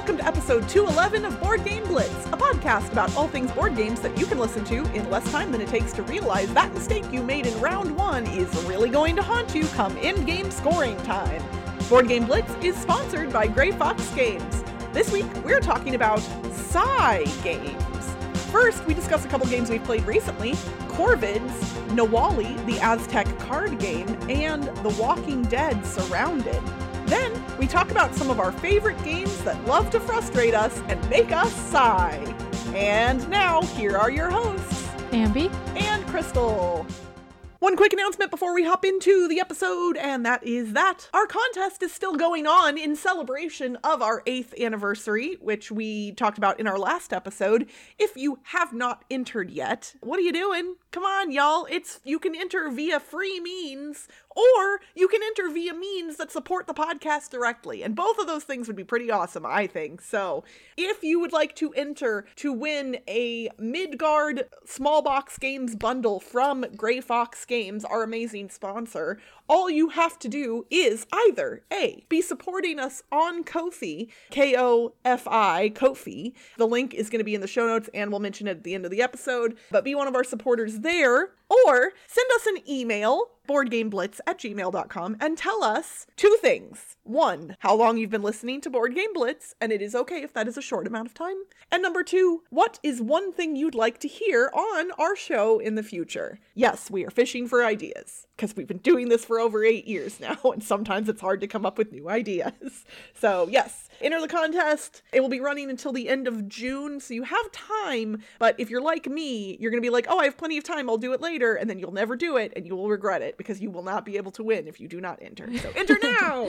welcome to episode 211 of Board Game Blitz, a podcast about all things board games that you can listen to in less time than it takes to realize that mistake you made in round one is really going to haunt you come in-game scoring time. Board Game Blitz is sponsored by Gray Fox Games. This week, we're talking about Sai games. First, we discuss a couple games we've played recently, Corvids, Nawali, the Aztec card game, and The Walking Dead Surrounded. Then, we talk about some of our favorite games that love to frustrate us and make us sigh. And now, here are your hosts, Ambi and Crystal. One quick announcement before we hop into the episode, and that is that our contest is still going on in celebration of our 8th anniversary, which we talked about in our last episode. If you have not entered yet, what are you doing? Come on, y'all. You can enter via free means, or you can enter via means that support the podcast directly. And both of those things would be pretty awesome, I think. So if you would like to enter to win a Midgard Small Box Games bundle from Gray Fox Games, our amazing sponsor, all you have to do is either A, be supporting us on Ko-fi, K-O-F-I, Ko-fi. The link is going to be in the show notes and we'll mention it at the end of the episode, but be one of our supporters there, or send us an email, boardgameblitz@gmail.com, and tell us two things. One, how long you've been listening to Board Game Blitz, and it is okay if that is a short amount of time. And number two, what is one thing you'd like to hear on our show in the future? Yes, we are fishing for ideas, because we've been doing this for over 8 years now, and sometimes it's hard to come up with new ideas. So yes, enter the contest. It will be running until the end of June, so you have time, but if you're like me, you're going to be like, oh, I have plenty of time, I'll do it later, and then you'll never do it, and you will regret it, because you will not be able to win if you do not enter. So enter now!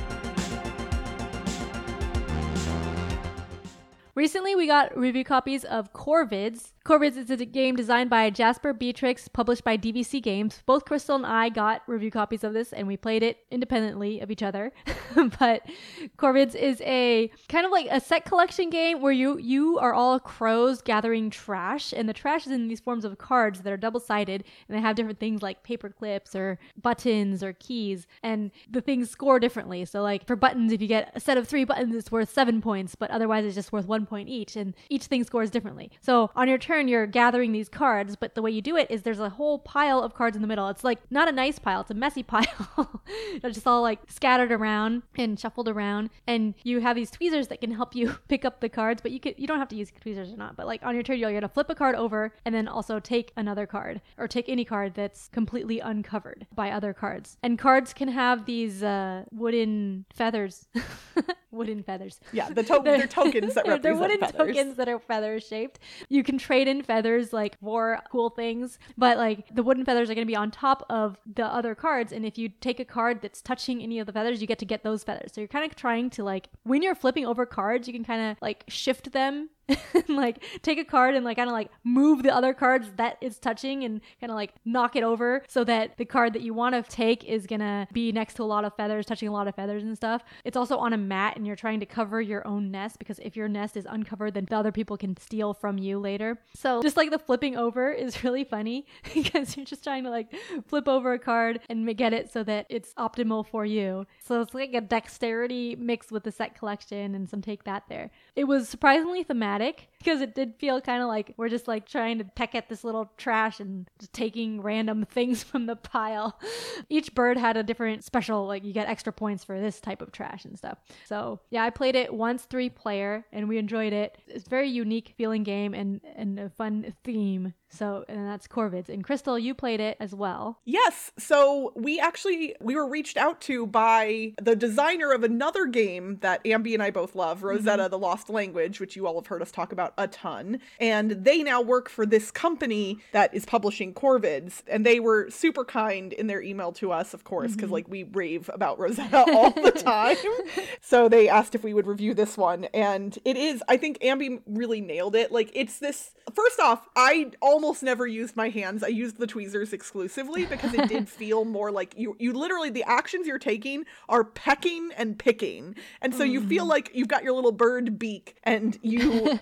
Recently, we got review copies of Corvids. Corvids is a game designed by Jasper Beatrix, published by DVC Games. Both Crystal and I got review copies of this, and we played it independently of each other. But Corvids is a kind of like a set collection game where you are all crows gathering trash, and the trash is in these forms of cards that are double-sided, and they have different things like paper clips or buttons or keys, and the things score differently. So like for buttons, if you get a set of 3 buttons, it's worth 7 points, but otherwise it's just worth 1 point each, and each thing scores differently. So on your turn, you're gathering these cards, but the way you do it is there's a whole pile of cards in the middle. It's like not a nice pile, it's a messy pile. They're just all like scattered around and shuffled around, and you have these tweezers that can help you pick up the cards, but you don't have to use tweezers or not, but like on your turn you're going to flip a card over and then also take another card, or take any card that's completely uncovered by other cards. And cards can have these wooden feathers. Wooden feathers. Yeah, they're tokens that represent they're wooden feathers. Tokens that are feather shaped. You can trade in feathers like for cool things, but like the wooden feathers are going to be on top of the other cards, and if you take a card that's touching any of the feathers, you get those feathers. So you're kind of trying to, like, when you're flipping over cards, you can kind of like shift them like take a card and like kind of like move the other cards that it's touching and kind of like knock it over so that the card that you want to take is gonna be next to a lot of feathers, touching a lot of feathers and stuff. It's also on a mat, and you're trying to cover your own nest, because if your nest is uncovered, then the other people can steal from you later. So just like the flipping over is really funny because you're just trying to like flip over a card and get it so that it's optimal for you. So it's like a dexterity mix with the set collection and some take that there. It was surprisingly thematic, because it did feel kind of like we're just like trying to peck at this little trash and just taking random things from the pile. Each bird had a different special, like you get extra points for this type of trash and stuff. So yeah, I played it once 3-player and we enjoyed it. It's a very unique feeling game and a fun theme. So, and that's Corvids. And Crystal, you played it as well. Yes. So we were reached out to by the designer of another game that Ambi and I both love, Rosetta, the Lost Language, which you all have heard us talk about a ton. And they now work for this company that is publishing Corvids. And they were super kind in their email to us, of course, because like we rave about Rosetta all the time. So they asked if we would review this one. And it is, I think Ambi really nailed it. Like it's this, first off, I almost never used my hands. I used the tweezers exclusively because it did feel more like you literally, the actions you're taking are pecking and picking. And so you feel like you've got your little bird beak, and when you go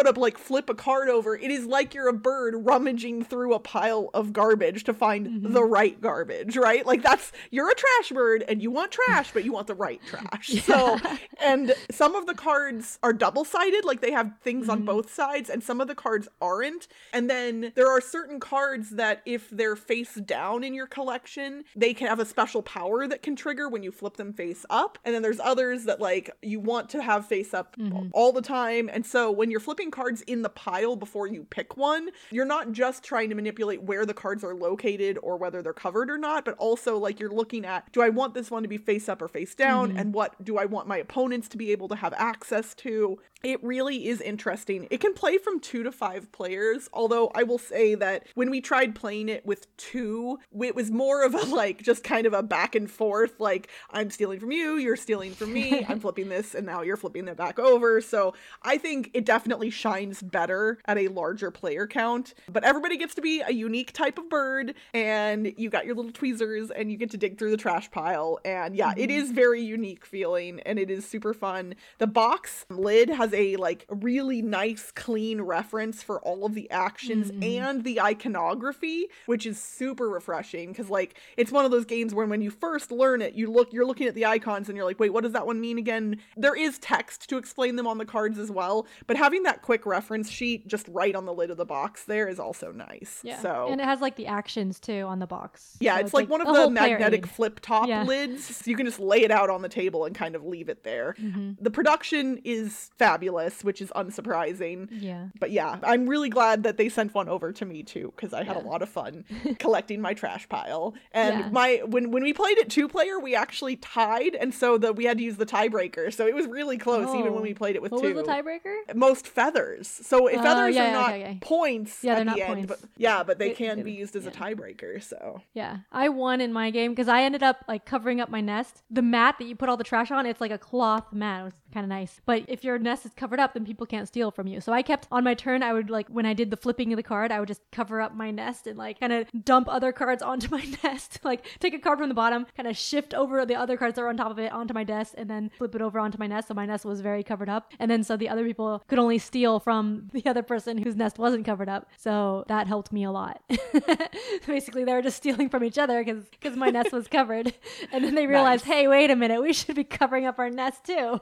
to like flip a card over, it is like you're a bird rummaging through a pile of garbage to find the right garbage, right? Like you're a trash bird and you want trash, but you want the right trash. Yeah. So, and some of the cards are double-sided, like they have things on both sides, and some of the cards aren't. And then there are certain cards that if they're face down in your collection, they can have a special power that can trigger when you flip them face up. And then there's others that like you want to have face up all the time. And so when you're flipping cards in the pile before you pick one, you're not just trying to manipulate where the cards are located or whether they're covered or not, but also like you're looking at, do I want this one to be face up or face down? And what do I want my opponents to be able to have access to? It really is interesting. It can play from 2 to 5 players, although I will say that when we tried playing it with 2, it was more of a like just kind of a back and forth, like I'm stealing from you, you're stealing from me, I'm flipping this and now you're flipping that back over. So I think it definitely shines better at a larger player count, but everybody gets to be a unique type of bird, and you got your little tweezers and you get to dig through the trash pile. And yeah, it is very unique feeling and it is super fun. The box lid has a like really nice clean reference for all of the actions and the iconography, which is super refreshing, because like it's one of those games where when you first learn it, you're looking at the icons and you're like, wait, what does that one mean again? There is text to explain them on the cards as well, but having that quick reference sheet just right on the lid of the box there is also nice. Yeah. So, and it has like the actions too on the box. Yeah, so it's like one of a the whole magnetic aid. flip top lids. So you can just lay it out on the table and kind of leave it there. The production is fabulous, which is unsurprising. Yeah. But yeah, I'm really glad that they sent one over to me too, because I had a lot of fun collecting my trash pile. And when we played it 2-player, we actually tied, and so we had to use the tiebreaker. So it was really close even when we played it with 2. What was the tiebreaker? Most feathers. So if feathers are not points they're at not the end, points. but they can be used as a tiebreaker. So yeah, I won in my game because I ended up like covering up my nest. The mat that you put all the trash on, it's like a cloth mat. It was kind of nice. But if your nest is covered up, then people can't steal from you. So I kept on my turn, I would like, when I did the flipping of the card, I would just cover up my nest and like kind of dump other cards onto my nest. Like take a card from the bottom, kind of shift over the other cards that are on top of it onto my desk, and then flip it over onto my nest. So my nest was very covered up. And then so the other people could only steal from the other person whose nest wasn't covered up. So that helped me a lot. Basically, they were just stealing from each other because my nest was covered. And then they realized, hey, wait a minute, we should be covering up our nest too.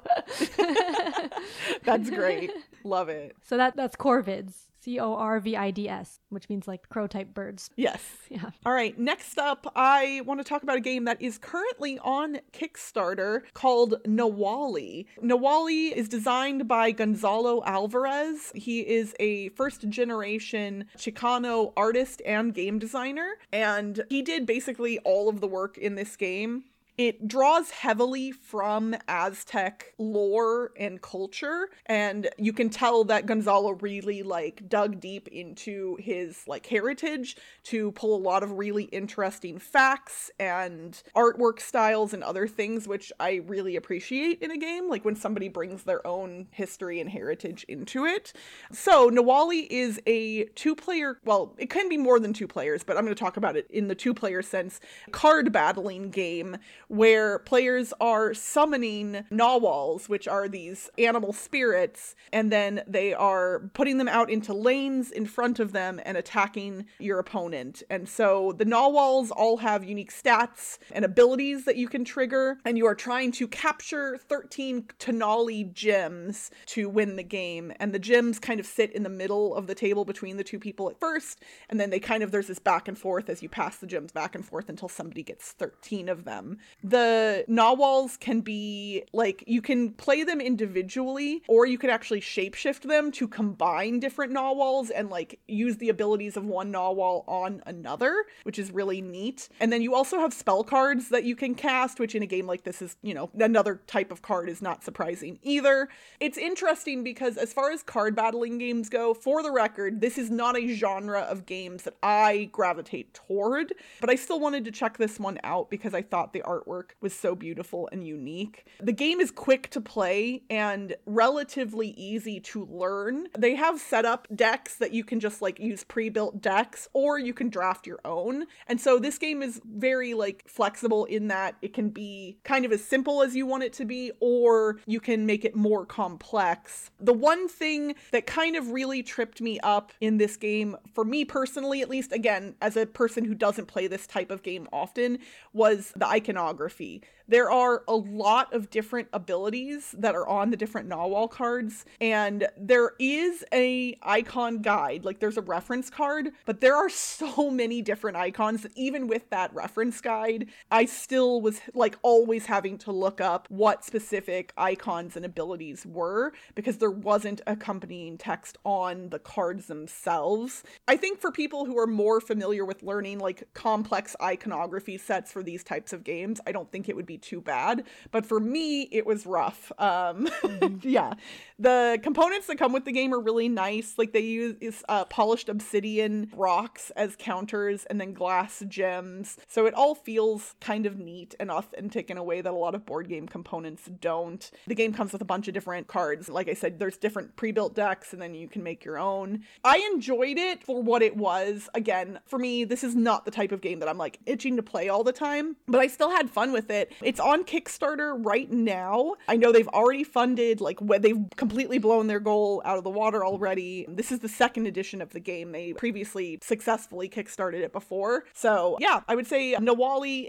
That's great. Love it. So that's Corvids. Corvids, which means like crow type birds. Yes. Yeah. All right. Next up, I want to talk about a game that is currently on Kickstarter called Nawali. Nawali is designed by Gonzalo Alvarez. He is a first generation Chicano artist and game designer, and he did basically all of the work in this game. It draws heavily from Aztec lore and culture, and you can tell that Gonzalo really like dug deep into his like heritage to pull a lot of really interesting facts and artwork styles and other things, which I really appreciate in a game, like when somebody brings their own history and heritage into it. So Nawali is a 2-player, well, it can be more than 2 players, but I'm going to talk about it in the 2-player sense, card battling game where players are summoning narwhals, which are these animal spirits, and then they are putting them out into lanes in front of them and attacking your opponent. And so the narwhals all have unique stats and abilities that you can trigger, and you are trying to capture 13 Tonali gems to win the game. And the gems kind of sit in the middle of the table between the 2 people at first, and then there's this back and forth as you pass the gems back and forth until somebody gets 13 of them. The narwhals can be like, you can play them individually, or you can actually shapeshift them to combine different narwhals and like use the abilities of one narwhal on another, which is really neat. And then you also have spell cards that you can cast, which in a game like this is, another type of card is not surprising either. It's interesting because as far as card battling games go, for the record, this is not a genre of games that I gravitate toward, but I still wanted to check this one out because I thought the artwork artwork was so beautiful and unique. The game is quick to play and relatively easy to learn. They have set up decks that you can just like use pre-built decks, or you can draft your own. And so this game is very like flexible in that it can be kind of as simple as you want it to be, or you can make it more complex. The one thing that kind of really tripped me up in this game, for me personally at least, again, as a person who doesn't play this type of game often, was the iconography. There are a lot of different abilities that are on the different Narwhal cards, and there is a icon guide, like there's a reference card, but there are so many different icons that even with that reference guide, I still was like always having to look up what specific icons and abilities were, because there wasn't accompanying text on the cards themselves. I think for people who are more familiar with learning like complex iconography sets for these types of games, I don't think it would be too bad, but for me it was rough. Yeah, the components that come with the game are really nice. Like they use polished obsidian rocks as counters and then glass gems, so it all feels kind of neat and authentic in a way that a lot of board game components don't. The game comes with a bunch of different cards. Like I said, there's different pre-built decks and then you can make your own. I enjoyed it for what it was. Again, for me, this is not the type of game that I'm like itching to play all the time, but I still had fun with it. It's on Kickstarter right now. I know they've already funded, like they've completely blown their goal out of the water already. This is the second edition of the game. They previously successfully kickstarted it before. So yeah, I would say Nawalli,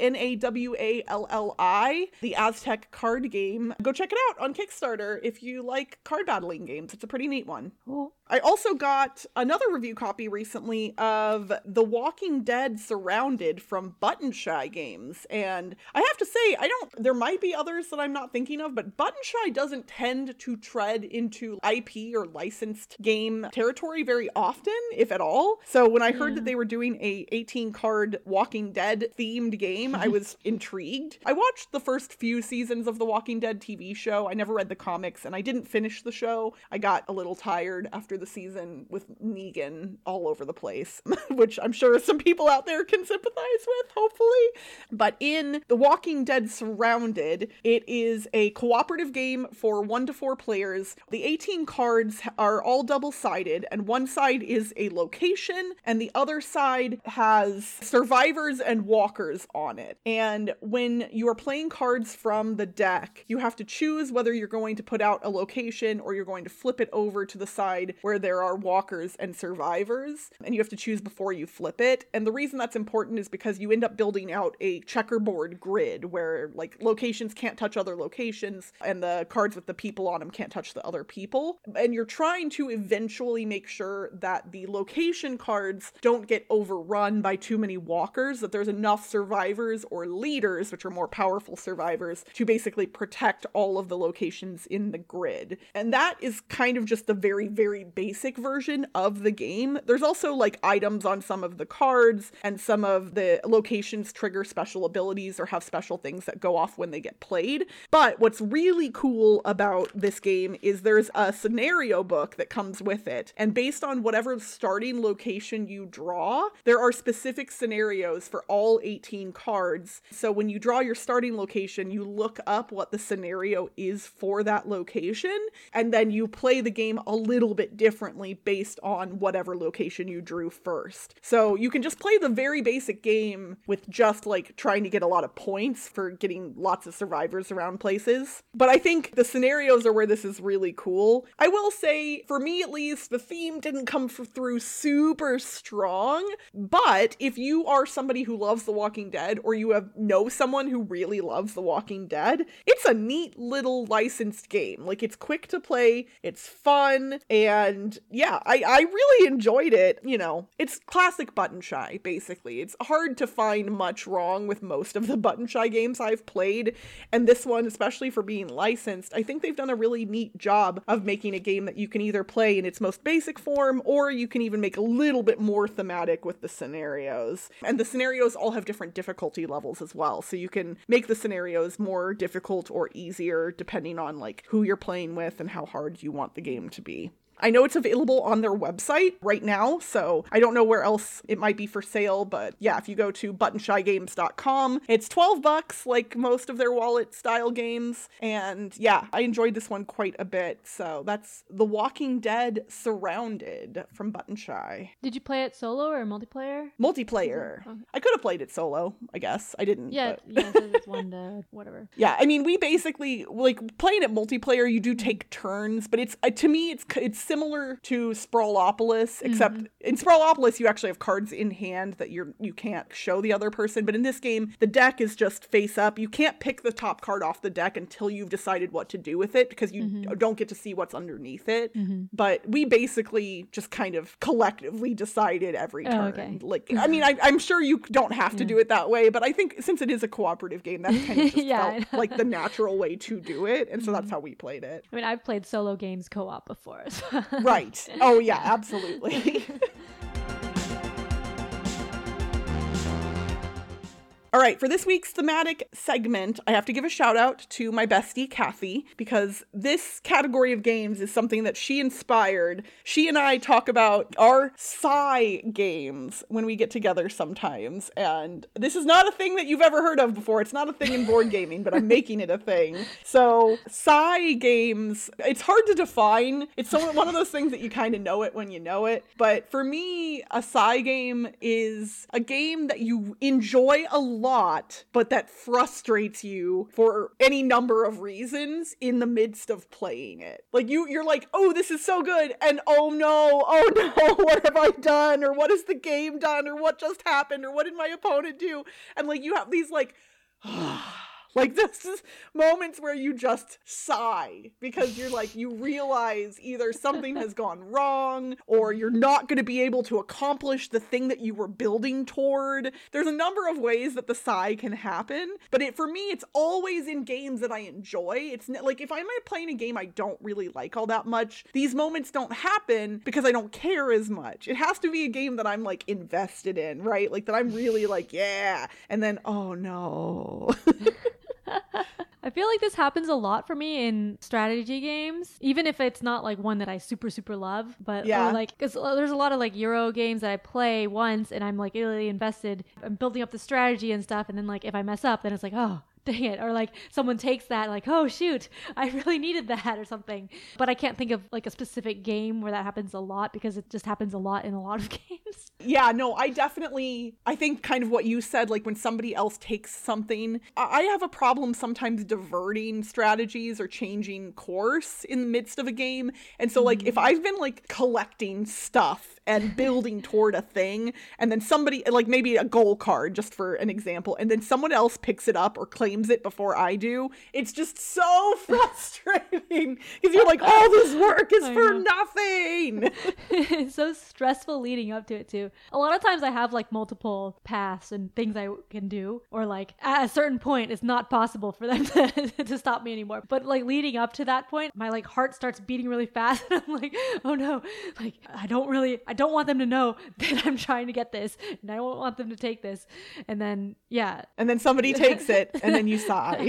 Nawalli, the Aztec card game. Go check it out on Kickstarter if you like card battling games. It's a pretty neat one. Cool. I also got another review copy recently of The Walking Dead Surrounded from Button Shy Games. And I have to say, there might be others that I'm not thinking of, but Button Shy doesn't tend to tread into IP or licensed game territory very often, if at all. So when I heard that they were doing a 18 card Walking Dead themed game, I was intrigued. I watched the first few seasons of The Walking Dead TV show. I never read the comics and I didn't finish the show. I got a little tired after the season with Negan all over the place, which I'm sure some people out there can sympathize with, hopefully. But in The Walking Dead Surrounded, it is a cooperative game for 1 to 4 players. The 18 cards are all double-sided, and one side is a location, and the other side has survivors and walkers on it. And when you are playing cards from the deck, you have to choose whether you're going to put out a location or you're going to flip it over to the side where there are walkers and survivors, and you have to choose before you flip it. And the reason that's important is because you end up building out a checkerboard grid where like locations can't touch other locations and the cards with the people on them can't touch the other people. And you're trying to eventually make sure that the location cards don't get overrun by too many walkers, that there's enough survivors or leaders, which are more powerful survivors, to basically protect all of the locations in the grid. And that is kind of just the very, very basic version of the game. There's also like items on some of the cards, and some of the locations trigger special abilities or have special things that go off when they get played. But what's really cool about this game is there's a scenario book that comes with it, and based on whatever starting location you draw, there are specific scenarios for all 18 cards. So when you draw your starting location, you look up what the scenario is for that location, and then you play the game a little bit differently based on whatever location you drew first. So you can just play the very basic game with just like trying to get a lot of points for getting lots of survivors around places. But I think the scenarios are where this is really cool. I will say, for me at least, the theme didn't come through super strong, but if you are somebody who loves The Walking Dead, or you know someone who really loves The Walking Dead, it's a neat little licensed game. Like, it's quick to play, it's fun, and yeah, I really enjoyed it. You know, it's classic Button Shy, basically. It's hard to find much wrong with most of the Button Shy games I've played, and this one, especially for being licensed, I think they've done a really neat job of making a game that you can either play in its most basic form, or you can even make a little bit more thematic with the scenarios. And the scenarios all have different difficulty levels as well, so you can make the scenarios more difficult or easier depending on like who you're playing with and how hard you want the game to be. I know it's available on their website right now, so I don't know where else it might be for sale, but yeah, if you go to buttonshygames.com, it's $12 like most of their wallet style games. And yeah, I enjoyed this one quite a bit. So that's The Walking Dead Surrounded from Button Shy. Did you play it solo or multiplayer? Multiplayer. Okay. I could have played it solo, I guess. I didn't. Yeah, but... yeah, so it's 1 to whatever. Yeah, I mean, we basically, like, playing it multiplayer, you do take turns, but it's, to me, it's similar to Sprawlopolis, except in Sprawlopolis, you actually have cards in hand that you can't show the other person, but in this game, the deck is just face up. You can't pick the top card off the deck until you've decided what to do with it, because you don't get to see what's underneath it. But we basically just kind of collectively decided every turn. Okay. Like, I mean, I'm sure you don't have to do it that way, but I think since it is a cooperative game, that kind of just felt like the natural way to do it, and so that's how we played it. I mean, I've played solo games co-op before. So. Right. Oh yeah, absolutely. All right, for this week's thematic segment, I have to give a shout out to my bestie, Kathy, because this category of games is something that she inspired. She and I talk about our Psy games when we get together sometimes, and this is not a thing that you've ever heard of before. It's not a thing in board gaming, but I'm making it a thing. So, Psy games, it's hard to define. It's one of those things that you kind of know it when you know it, but for me, a Psy game is a game that you enjoy a lot, but that frustrates you for any number of reasons in the midst of playing it. Like you're like, oh, this is so good, and oh no, what have I done? Or what has the game done? Or what just happened? Or what did my opponent do? And like you have these like like this is moments where you just sigh because you're like, you realize either something has gone wrong or you're not going to be able to accomplish the thing that you were building toward. There's a number of ways that the sigh can happen, but for me, it's always in games that I enjoy. It's like if I'm playing a game I don't really like all that much, these moments don't happen because I don't care as much. It has to be a game that I'm like invested in, right? Like that I'm really like, yeah. And then, oh no. I feel like this happens a lot for me in strategy games, even if it's not like one that I super, super love, but yeah. Like, because there's a lot of like Euro games that I play once and I'm like really invested. I'm building up the strategy and stuff. And then like, if I mess up, then it's like, oh, dang it. Or like someone takes that like, oh shoot, I really needed that or something. But I can't think of like a specific game where that happens a lot because it just happens a lot in a lot of games. Yeah, no, I think kind of what you said, like when somebody else takes something, I have a problem sometimes diverting strategies or changing course in the midst of a game. And so like if I've been like collecting stuff and building toward a thing, and then somebody, like maybe a goal card, just for an example, and then someone else picks it up or claims it before I do, it's just so frustrating because you're like, all this work is for nothing. It's so stressful leading up to it too. A lot of times I have like multiple paths and things I can do, or like at a certain point it's not possible for them to stop me anymore. But like leading up to that point, my like heart starts beating really fast and I'm like, oh no, like I don't want them to know that I'm trying to get this and I don't want them to take this. And then and then somebody takes it and then you sigh.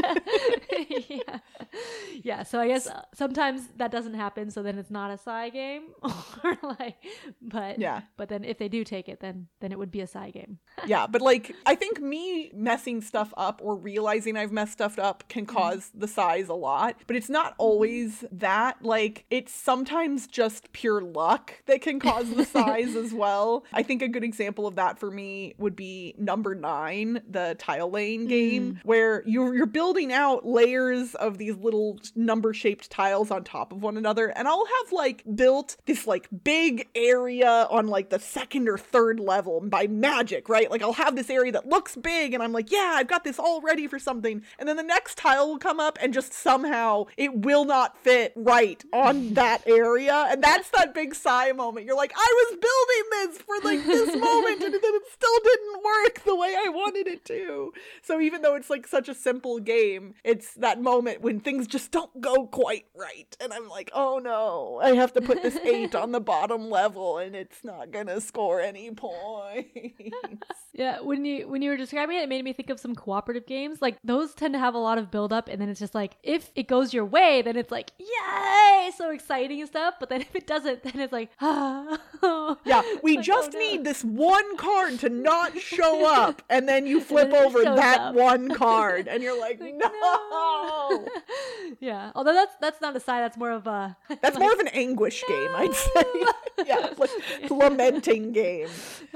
Yeah, so I guess sometimes that doesn't happen, so then it's not a Psy game. Or like, but then if they do take it, then it would be a Psy game. Yeah, but like I think me messing stuff up or realizing I've messed stuff up can cause the sighs a lot, but it's not always that. Like it's sometimes just pure luck that can cause the sighs as well. I think a good example of that for me would be number 9, the Tile Lane game, where you're building out layers of these little number-shaped tiles on top of one another, and I'll have like built this like big area on like the 2nd or 3rd level by magic, right? Like I'll have this area that looks big and I'm like, yeah, I've got this all ready for something, and then the next tile will come up and just somehow it will not fit right on that area, and that's that big sigh moment. You're like, I was building this for like this moment and then it still didn't work the way I wanted it to. So even though it's like such a simple game. It's that moment when things just don't go quite right. And I'm like, oh no, I have to put this 8 on the bottom level and it's not gonna score any points. Yeah, when you were describing it made me think of some cooperative games. Like those tend to have a lot of build up, and then it's just like if it goes your way, then it's like yay, so exciting and stuff. But then if it doesn't, then it's like yeah, we like, just oh, no. need this one card to not show up, and then you flip over that up. one card, and you're like, no. No. Yeah, although that's not a sigh. That's more of a that's more of an anguish game, I'd say. Yeah, like lamenting game.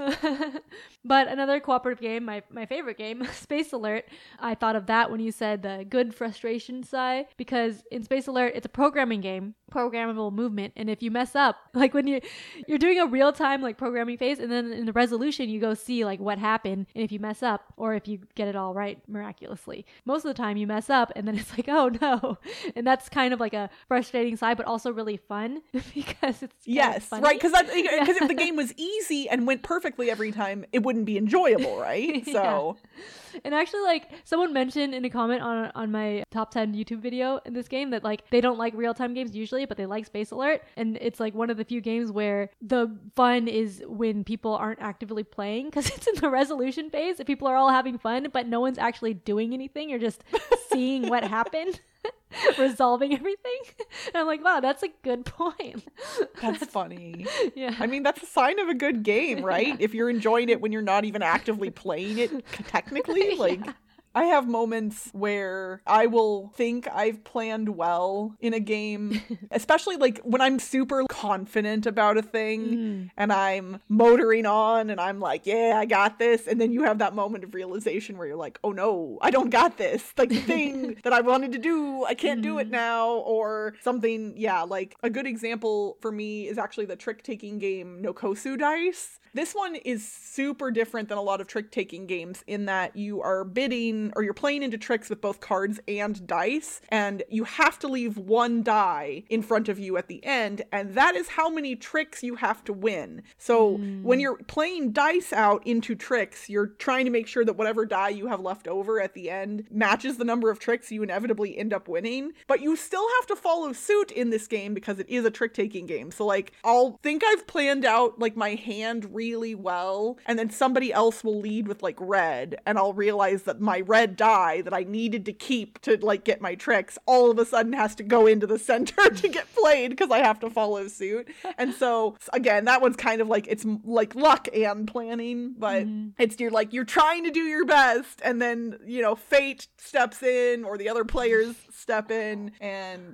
But another cooperative game, my favorite game, Space Alert. I thought of that when you said the good frustration sigh, because in Space Alert, it's a programming game, programmable movement, and if you mess up, like when you're doing a real-time like programming phase, and then in the resolution you go see like what happened, and if you mess up or if you get it all right miraculously, most of the time you mess up and then it's like, oh no. And that's kind of like a frustrating sigh, but also really fun because it's yes, funny. right, because if the game was easy and went perfectly every time, it wouldn't be enjoyable, right? So And actually, like, someone mentioned in a comment on my top 10 YouTube video in this game that, like, they don't like real-time games usually, but they like Space Alert. And it's, like, one of the few games where the fun is when people aren't actively playing, because it's in the resolution phase and people are all having fun, but no one's actually doing anything. You're just seeing what happened. Resolving everything. And I'm like, wow, that's a good point. That's funny. Yeah. I mean, that's a sign of a good game, right? If you're enjoying it when you're not even actively playing it technically, like I have moments where I will think I've planned well in a game, especially like when I'm super confident about a thing and I'm motoring on and I'm like, yeah, I got this. And then you have that moment of realization where you're like, oh no, I don't got this. Like the thing that I wanted to do, I can't do it now, or something. Yeah, like a good example for me is actually the trick-taking game Nokosu Dice. This one is super different than a lot of trick-taking games in that you are bidding or you're playing into tricks with both cards and dice, and you have to leave one die in front of you at the end, and that is how many tricks you have to win. So when you're playing dice out into tricks, you're trying to make sure that whatever die you have left over at the end matches the number of tricks you inevitably end up winning, but you still have to follow suit in this game because it is a trick-taking game. So like, I'll think I've planned out like my hand really well, and then somebody else will lead with like red, and I'll realize that my red die that I needed to keep to like get my tricks all of a sudden has to go into the center to get played because I have to follow suit. And so again, that one's kind of like, it's like luck and planning, but it's you're trying to do your best, and then fate steps in or the other players step in, and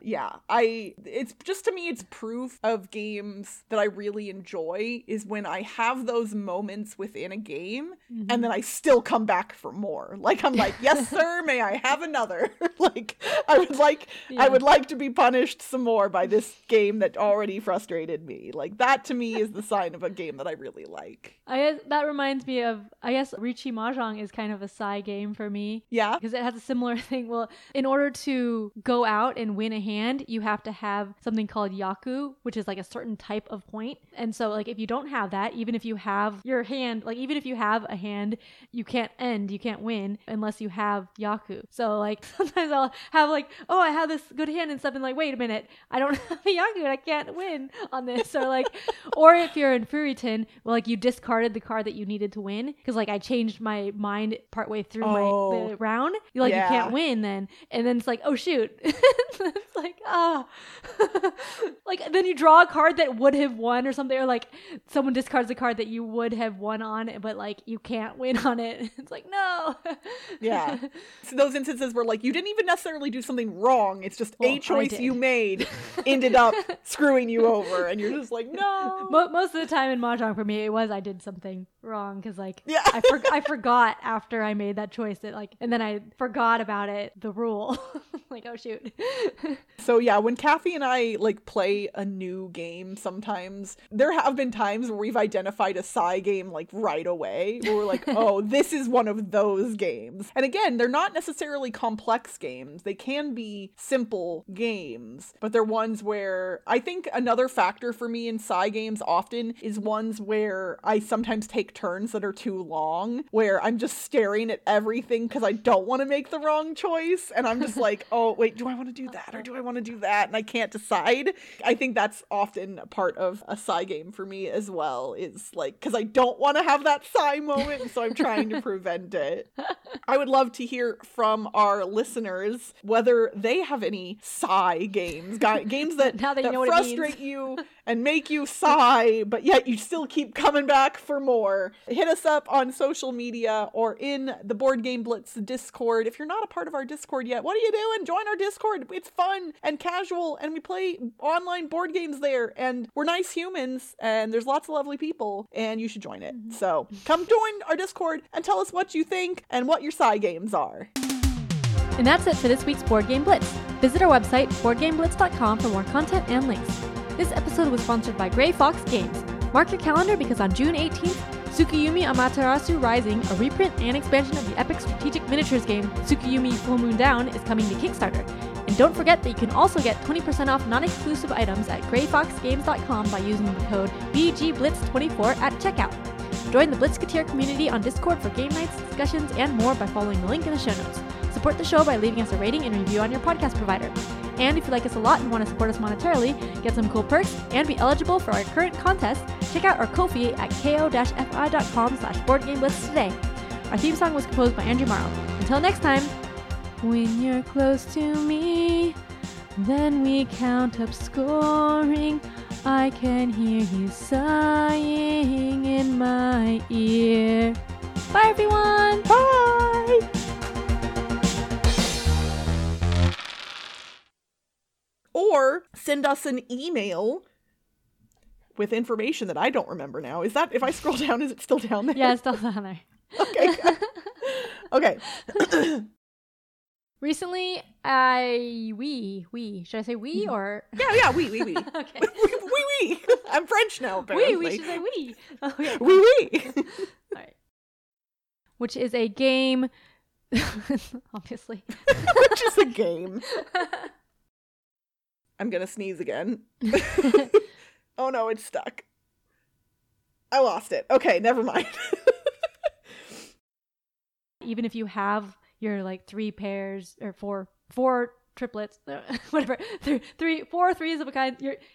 it's just, to me, it's proof of games that I really enjoy is when I have those moments within a game and then I still come back for more. Like I'm like, yes sir, may I have another? Like I would like to be punished some more by this game that already frustrated me. Like that to me is the sign of a game that I really like. That reminds me of, I guess Riichi Mahjong is kind of a sigh game for me. Yeah. Because it has a similar thing. Well, in order to go out and win a hand, you have to have something called yaku, which is like a certain type of point. And so like if you don't have that, even if you have your hand, like even if you have a hand, you can't win unless you have yaku. So like sometimes I'll have like, oh, I have this good hand and stuff, and like, wait a minute, I don't have a yaku and I can't win on this. Or like, or if you're in Furiton, well, like you discarded the card that you needed to win because like I changed my mind partway through the round. You can't win then, and then it's like, oh shoot, it's like like then you draw a card that would have won or something, or like someone discards a card that you would have won on, but like you can't win on it. It's like no. Yeah. So those instances where like you didn't even necessarily do something wrong, it's just a choice you made ended up screwing you over, and you're just like, no. Most of the time in Mahjong for me, it was I did something wrong because like I forgot after I made that choice that like, and then I forgot about it, the rule. Like, oh shoot. So yeah, when Kathy and I like play a new game, sometimes there have been times where we've identified a Psy game like right away, where we're like, oh, this is one of those games. And again, they're not necessarily complex games. They can be simple games, but they're ones where I think another factor for me in Psy games often is ones where I sometimes take turns that are too long, where I'm just staring at everything because I don't want to make the wrong choice. And I'm just like, oh, wait, do I want to do that or do I want to do that? And I can't decide. I think that's often a part of a Psy game for me as well, is like, because I don't want to have that Psy moment, so I'm trying to prevent it. I would love to hear from our listeners whether they have any Psy games, games that, Now that you know what it frustrate you and make you sigh, but yet you still keep coming back for more. Hit us up on social media or in the Board Game Blitz Discord. If you're not a part of our Discord yet, what are you doing? Join our Discord. It's fun and casual, and we play online board games there, and we're nice humans, and there's lots of lovely people, and you should join it. So come join our Discord and tell us what you think and what your Psy games are. And that's it for this week's Board Game Blitz. Visit our website, boardgameblitz.com, for more content and links. This episode was sponsored by Gray Fox Games. Mark your calendar because on June 18th, Tsukiyumi Amaterasu Rising, a reprint and expansion of the epic strategic miniatures game Tsukiyumi Full Moon Down, is coming to Kickstarter. And don't forget that you can also get 20% off non-exclusive items at grayfoxgames.com by using the code BGBLITZ24 at checkout. Join the Blitzketeer community on Discord for game nights, discussions, and more by following the link in the show notes. Support the show by leaving us a rating and review on your podcast provider. And if you like us a lot and want to support us monetarily, get some cool perks, and be eligible for our current contest, check out our Ko-fi at ko-fi.com/boardgameblitz today. Our theme song was composed by Andrew Morrow. Until next time, when you're close to me, then we count up scoring. I can hear you sighing in my ear. Bye, everyone! Bye! Or send us an email with information that I don't remember now. Is that, if I scroll down, is it still down there? Yeah, it's still down there. Okay. Okay. Recently, should I say we or? Yeah, we. Okay. We. I'm French now, apparently. We should say we. Okay. We. All right. Which is a game, obviously. Which is a game. I'm gonna sneeze again. Oh no, it's stuck. I lost it. Okay, never mind. Even if you have your like 3 pairs or four triplets, whatever, 4 threes of a kind,